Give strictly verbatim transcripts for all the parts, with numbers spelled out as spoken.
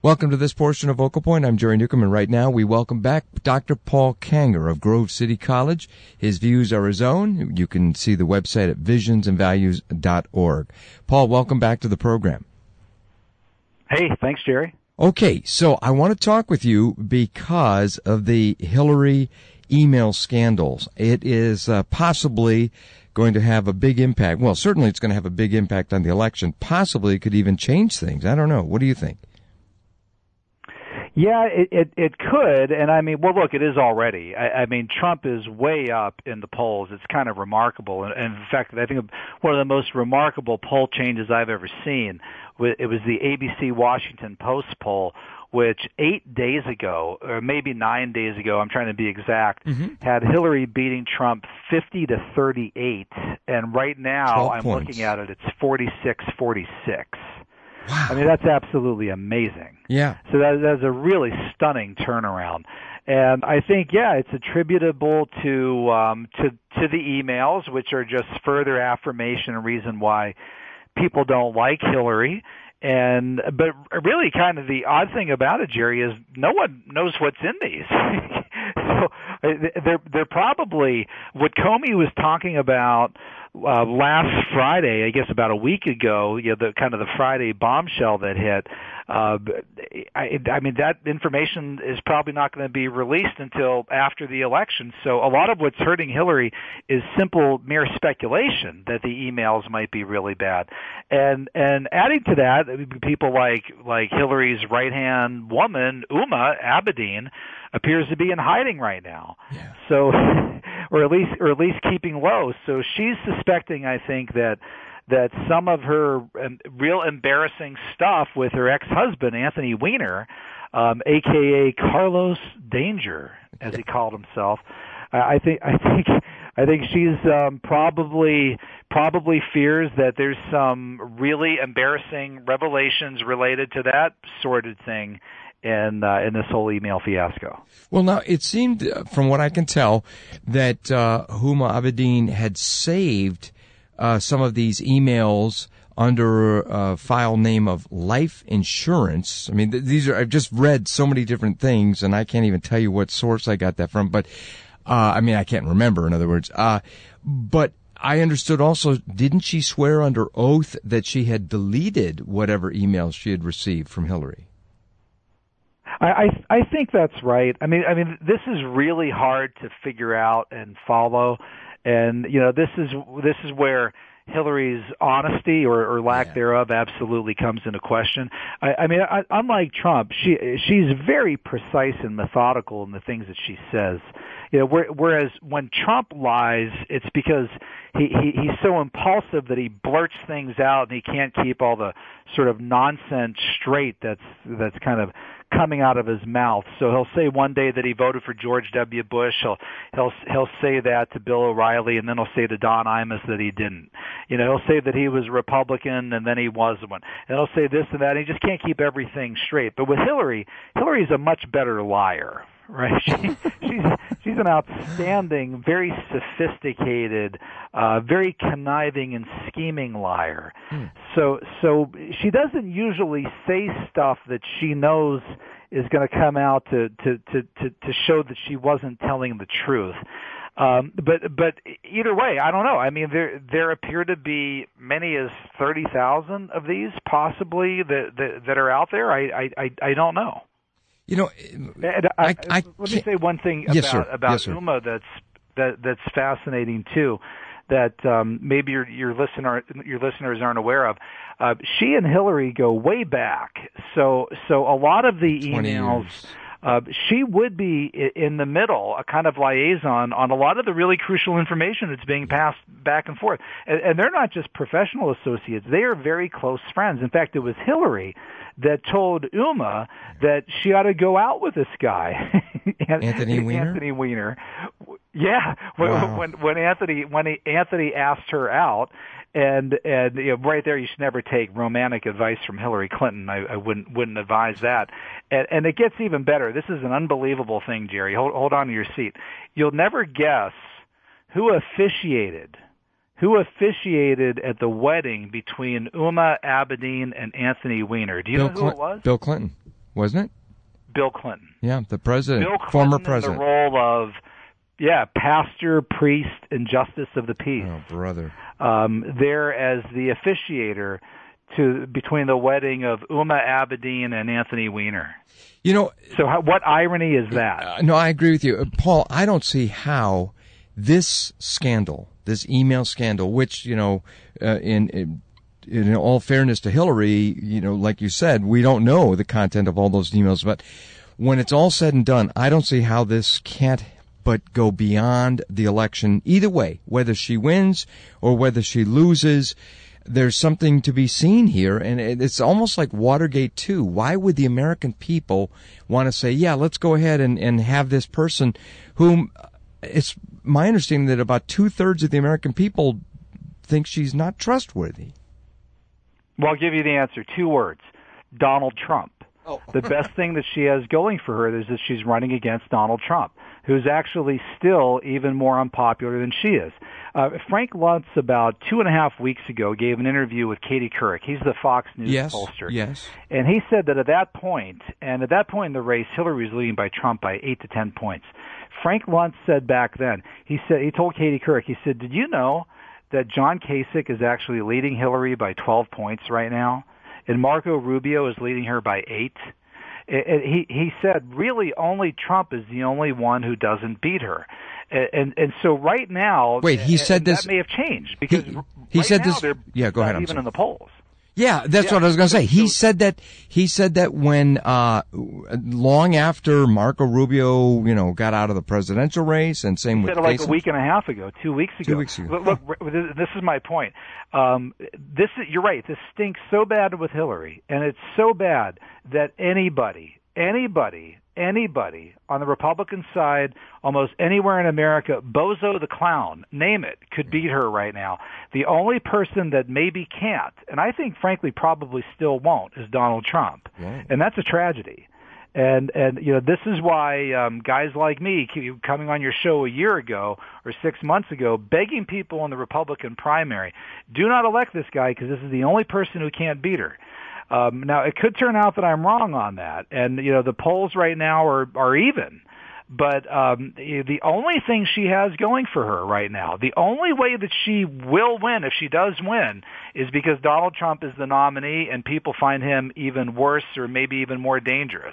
Welcome to this portion of Vocal Point. I'm Jerry Newcomb, and right now we welcome back Doctor Paul Kanger of Grove City College. His views are his own. You can see the website at visions and values dot org. Paul, welcome back to the program. Hey, thanks, Jerry. Okay, so I want to talk with you because of the Hillary email scandals. It is uh, possibly going to have a big impact. Well, certainly it's going to have a big impact on the election. Possibly it could even change things. I don't know. What do you think? Yeah, it, it it could, and I mean, well, look, it is already. I, I mean, Trump is way up in the polls. It's kind of remarkable, and, and in fact, I think one of the most remarkable poll changes I've ever seen. It was the A B C Washington Post poll, which eight days ago, or maybe nine days ago, I'm trying to be exact, mm-hmm. had Hillary beating Trump fifty to thirty-eight, and right now I'm points. looking at it, it's forty-six forty-six. Wow. I mean, that's absolutely amazing. Yeah. So that, that's a really stunning turnaround. And I think, yeah, it's attributable to um, to to the emails, which are just further affirmation and reason why people don't like Hillary. And but really, kind of the odd thing about it, Jerry, is no one knows what's in these. So they're they're probably what Comey was talking about uh, last Friday, I guess about a week ago. You know, the kind of the Friday bombshell that hit. Uh, I, I mean, that information is probably not going to be released until after the election. So a lot of what's hurting Hillary is simple, mere speculation that the emails might be really bad. And and adding to that, people like like Hillary's right-hand woman, Huma Abedin, appears to be in hiding right now. Yeah. So, or at least or at least keeping low. So she's suspecting, I think, that. that some of her um, real embarrassing stuff with her ex-husband, Anthony Weiner, um, a k a. Carlos Danger, as he called himself, I think I think I think she's um, probably probably fears that there's some really embarrassing revelations related to that sordid thing in uh, in this whole email fiasco. Well, now it seemed, uh, from what I can tell, that uh, Huma Abedin had saved Uh, some of these emails under a file name of life insurance. I mean, th- these are, I've just read so many different things, and I can't even tell you what source I got that from, but, uh, I mean, I can't remember, in other words. Uh, but I understood also, didn't she swear under oath that she had deleted whatever emails she had received from Hillary? I, I, I think that's right. I mean, I mean, this is really hard to figure out and follow. And, you know, this is this is where Hillary's honesty or, or lack yeah. thereof absolutely comes into question. I, I mean, I, unlike Trump, she she's very precise and methodical in the things that she says. You know, whereas when Trump lies, it's because he, he he's so impulsive that he blurts things out and he can't keep all the sort of nonsense straight that's that's kind of coming out of his mouth. So he'll say one day that he voted for George W. Bush. He'll he'll he'll say that to Bill O'Reilly, and then he'll say to Don Imus that he didn't. You know, he'll say that he was a Republican, and then he wasn't one. And he'll say this and that. And he just can't keep everything straight. But with Hillary, Hillary's a much better liar. Right, she, she's she's an outstanding, very sophisticated, uh, very conniving and scheming liar. Hmm. So so she doesn't usually say stuff that she knows is going to come out to, to to to to show that she wasn't telling the truth. Um, but but either way, I don't know. I mean, there there appear to be many as thirty thousand of these possibly that, that that are out there. I I I don't know. You know, I, I, I let me say one thing yes, about sir. about yes, Huma that's that that's fascinating too, that um, maybe your your listener your listeners aren't aware of. Uh, she and Hillary go way back, so so a lot of the emails. Uh, she would be in the middle, a kind of liaison on a lot of the really crucial information that's being passed back and forth. And, and they're not just professional associates. They are very close friends. In fact, it was Hillary that told Huma that she ought to go out with this guy. Anthony Weiner? Anthony Weiner. Yeah. When, wow. when, when Anthony, when he, Anthony asked her out, And and you know, right there, you should never take romantic advice from Hillary Clinton. I, I wouldn't wouldn't advise that. And, and it gets even better. This is an unbelievable thing, Jerry. Hold, hold on to your seat. You'll never guess who officiated, who officiated at the wedding between Huma Abedin and Anthony Weiner. Do you Bill know who Cl- it was? Bill Clinton. wasn't it? Bill Clinton. Yeah, the president, Bill Clinton former in president. the role of, yeah, pastor, priest, and justice of the peace. Oh, brother. Um, there as the officiator to between the wedding of Uma Abedin and Anthony Weiner. You know, so how, what irony is that? Uh, no, I agree with you, uh, Paul. I don't see how this scandal, this email scandal, which you know, uh, in, in in all fairness to Hillary, you know, like you said, we don't know the content of all those emails, but when it's all said and done, I don't see how this can't but go beyond the election. Either way, whether she wins or whether she loses, there's something to be seen here, and it's almost like Watergate two. Why would the American people want to say, yeah, let's go ahead and, and have this person whom it's my understanding that about two-thirds of the American people think she's not trustworthy? Well, I'll give you the answer. Two words. Donald Trump. Oh. The best thing that she has going for her is that she's running against Donald Trump, who's actually still even more unpopular than she is. Uh, Frank Luntz, about two and a half weeks ago, gave an interview with Katie Couric. He's the Fox News yes, pollster. Yes. And he said that at that point, and at that point in the race, Hillary was leading by Trump by eight to ten points. Frank Luntz said back then, he said, he told Katie Couric, he said, did you know that John Kasich is actually leading Hillary by twelve points right now? And Marco Rubio is leading her by eight. It, it, he he said really only Trump is the only one who doesn't beat her, and and, and so right now, wait, he said this that may have changed because he, he right said now this. They're Yeah, go not ahead. I'm even sorry. in the polls. Yeah, that's yeah. what I was going to say. He So, said that he said that when uh long after Marco Rubio, you know, got out of the presidential race, and same he with said it like Kasich. a week and a half ago, two weeks ago. Two weeks ago. Look, look, this is my point. Um, this is, you're right. This stinks so bad with Hillary, and it's so bad that anybody, anybody, anybody on the Republican side, almost anywhere in America, Bozo the Clown, name it, could beat her right now. The only person that maybe can't, and I think frankly probably still won't, is Donald Trump. Right. And that's a tragedy. And, and you know, this is why um, guys like me keep coming on your show a year ago or six months ago, begging people in the Republican primary, do not elect this guy because this is the only person who can't beat her. Um, now, it could turn out that I'm wrong on that. And, you know, the polls right now are, are even. But um, the only thing she has going for her right now, the only way that she will win, if she does win, is because Donald Trump is the nominee and people find him even worse or maybe even more dangerous.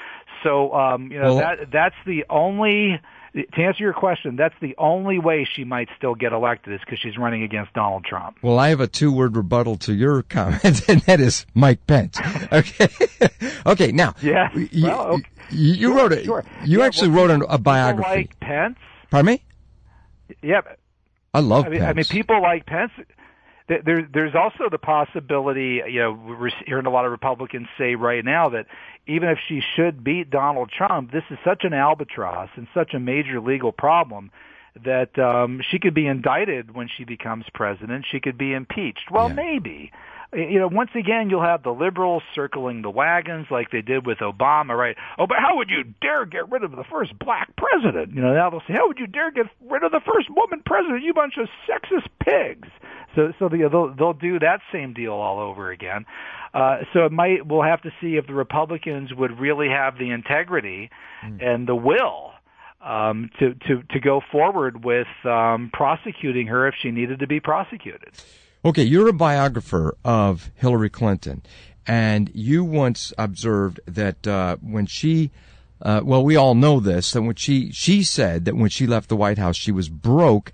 So, um, you know, well, that that's the only, to answer your question, that's the only way she might still get elected is because she's running against Donald Trump. Well, I have a two-word rebuttal to your comment, and that is Mike Pence. Okay. Okay, now. Yeah. You, well, okay. you, you sure, wrote it. Sure. You yeah, actually well, wrote an, a biography. People like Pence? Pardon me? Yeah. I love I mean, Pence. I mean, people like Pence. There, there's also the possibility, you know, we're hearing a lot of Republicans say right now that even if she should beat Donald Trump, this is such an albatross and such a major legal problem that um, she could be indicted when she becomes president. She could be impeached. Well, yeah. maybe. You know, once again, you'll have the liberals circling the wagons like they did with Obama, right? Oh, but how would you dare get rid of the first black president? You know, now they'll say, how would you dare get rid of the first woman president? You bunch of sexist pigs. So, so the, they'll, they'll do that same deal all over again. Uh, so it might, we'll have to see if the Republicans would really have the integrity mm. and the will um, to, to, to go forward with um, prosecuting her if she needed to be prosecuted. Okay, you're a biographer of Hillary Clinton, and you once observed that uh, when she, uh, well, we all know this, that when she, she said that when she left the White House, she was broke.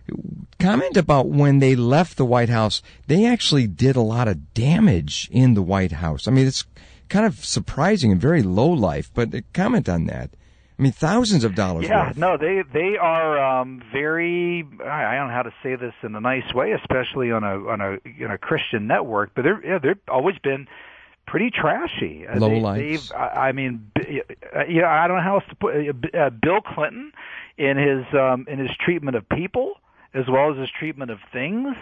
Comment about when they left the White House, they actually did a lot of damage in the White House. I mean, it's kind of surprising and very low life, but comment on that. I mean, thousands of dollars yeah, worth. no, they they are um, very. I don't know how to say this in a nice way, especially on a on a on a Christian network. But they're yeah, they've always been pretty trashy. Low they, lights. I mean, yeah, I don't know how else to put. Uh, Bill Clinton, in his um, in his treatment of people as well as his treatment of things,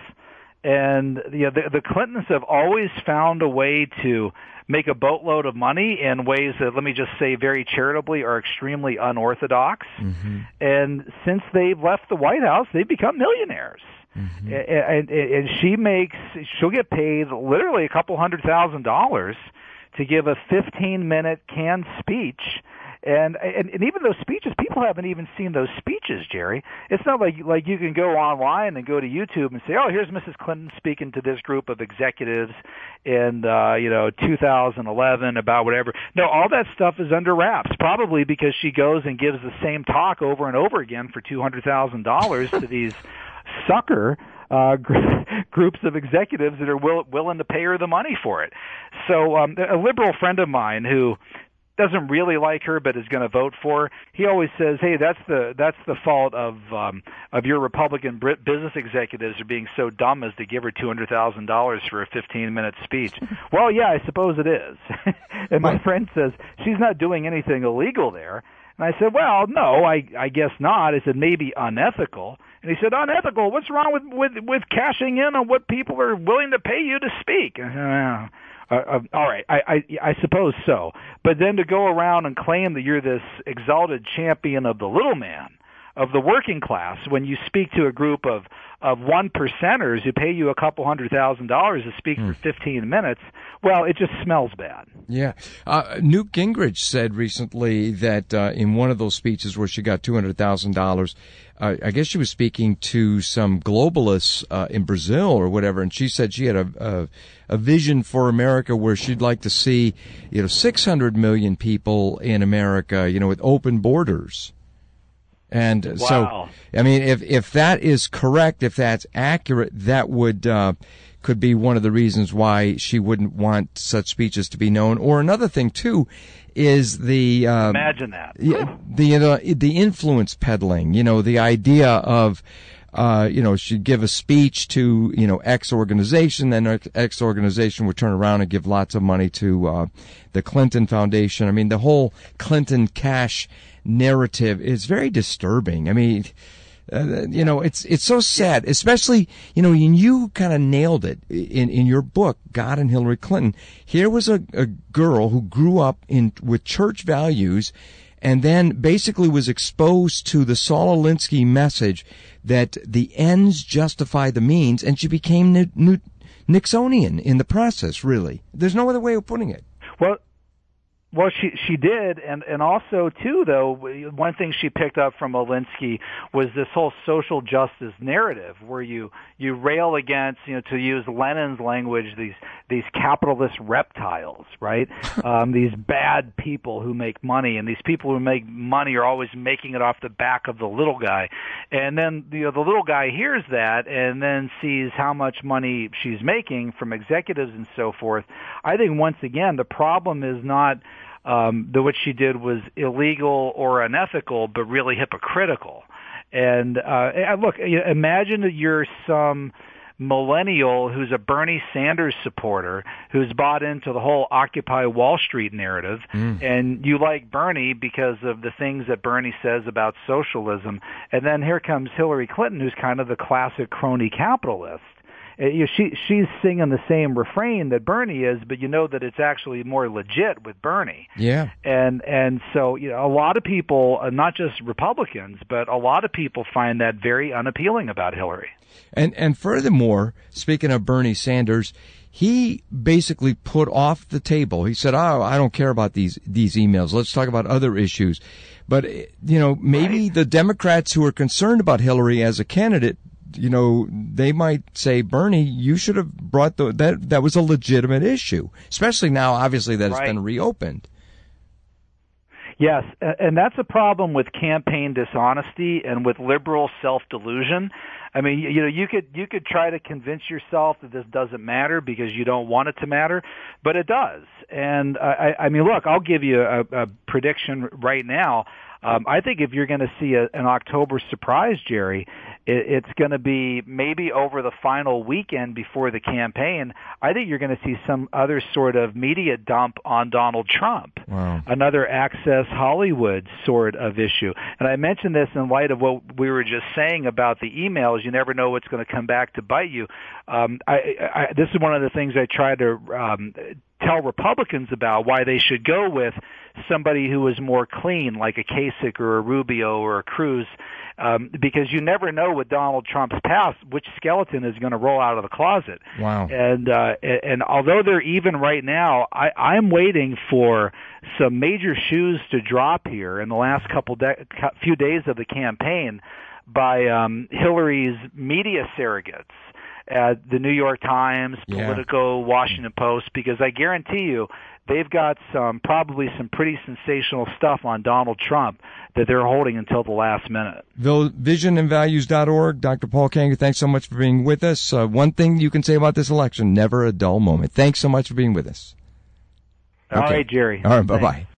and you know, the, the Clintons have always found a way to make a boatload of money in ways that, let me just say very charitably, are extremely unorthodox. Mm-hmm. And since they've left the White House, they've become millionaires. Mm-hmm. And, and, and she makes, she'll get paid literally a couple hundred thousand dollars to give a fifteen-minute canned speech. And, and and even those speeches, people haven't even seen those speeches, Jerry. It's not like like you can go online and go to YouTube and say, oh, here's Missus Clinton speaking to this group of executives in uh, you know two thousand eleven about whatever. No, all that stuff is under wraps, probably because she goes and gives the same talk over and over again for two hundred thousand dollars to these sucker uh, groups of executives that are will, willing to pay her the money for it. So um, a liberal friend of mine who doesn't really like her but is going to vote for her, he always says, hey, that's the that's the fault of um, of your Republican business executives are being so dumb as to give her two hundred thousand dollars for a fifteen-minute speech. Well, yeah, I suppose it is. And my friend says, she's not doing anything illegal there. And I said, well, no, I, I guess not. I said, maybe unethical. And he said, unethical? What's wrong with, with, with cashing in on what people are willing to pay you to speak? I said, Uh, uh, all right, I, I, I suppose so. But then to go around and claim that you're this exalted champion of the little man, of the working class, when you speak to a group of, of one percenters who pay you a couple hundred thousand dollars to speak mm. for fifteen minutes, well, it just smells bad. Yeah. Uh, Newt Gingrich said recently that uh, in one of those speeches where she got two hundred thousand dollars, uh, I guess she was speaking to some globalists uh, in Brazil or whatever, and she said she had a, a a vision for America where she'd like to see, you know, six hundred million people in America, you know, with open borders. And wow. so, I mean, if if that is correct, if that's accurate, that would uh, could be one of the reasons why she wouldn't want such speeches to be known. Or another thing too is the um, imagine that the the, uh, the influence peddling. You know, the idea of. Uh, you know, she'd give a speech to, you know, X organization, then X organization would turn around and give lots of money to uh, the Clinton Foundation. I mean, the whole Clinton cash narrative is very disturbing. I mean, uh, you know, it's it's so sad, especially, you know, and you kind of nailed it in, in your book, God and Hillary Clinton. Here was a, a girl who grew up in with church values and then basically was exposed to the Saul Alinsky message that the ends justify the means, and she became N- N- Nixonian in the process, really. There's no other way of putting it. Well, Well, she she did, and and also too, though, one thing she picked up from Alinsky was this whole social justice narrative, where you you rail against, you know, to use Lenin's language, these these capitalist reptiles, right? um, these bad people who make money, and these people who make money are always making it off the back of the little guy, and then you know the little guy hears that and then sees how much money she's making from executives and so forth. I think once again the problem is not Um, that what she did was illegal or unethical, but really hypocritical. And uh, look, imagine that you're some millennial who's a Bernie Sanders supporter who's bought into the whole Occupy Wall Street narrative, mm. and you like Bernie because of the things that Bernie says about socialism. And then here comes Hillary Clinton, who's kind of the classic crony capitalist. You know, she she's singing the same refrain that Bernie is, but you know that it's actually more legit with Bernie. Yeah. And and so you know a lot of people, uh, not just Republicans, but a lot of people find that very unappealing about Hillary. And and furthermore, speaking of Bernie Sanders, he basically put off the table. He said, "Oh, I don't care about these these emails. Let's talk about other issues." But you know, maybe right. the Democrats who are concerned about Hillary as a candidate, you know, they might say, Bernie, you should have brought the, that, that was a legitimate issue, especially now, obviously, that it's right. been reopened. Yes, and that's a problem with campaign dishonesty and with liberal self-delusion. I mean, you know, you could you could try to convince yourself that this doesn't matter because you don't want it to matter, but it does. And I, I mean, look, I'll give you a, a prediction right now. Um, I think if you're going to see a, an October surprise, Jerry, it, it's going to be maybe over the final weekend before the campaign. I think you're going to see some other sort of media dump on Donald Trump, wow. another Access Hollywood sort of issue. And I mentioned this in light of what we were just saying about the emails. You never know what's going to come back to bite you. Um, I, I, this is one of the things I try to um, tell Republicans about why they should go with somebody who is more clean, like a Kasich or a Rubio or a Cruz, um, because you never know with Donald Trump's past which skeleton is going to roll out of the closet. Wow. And uh, and although they're even right now, I, I'm waiting for some major shoes to drop here in the last couple de- few days of the campaign by um, Hillary's media surrogates at the New York Times, Politico, yeah. Washington Post, because I guarantee you they've got some probably some pretty sensational stuff on Donald Trump that they're holding until the last minute. vision and values dot org. Doctor Paul Kengor, thanks so much for being with us. Uh, one thing you can say about this election, never a dull moment. Thanks so much for being with us. All okay. right, Jerry. All right, bye-bye. Thanks.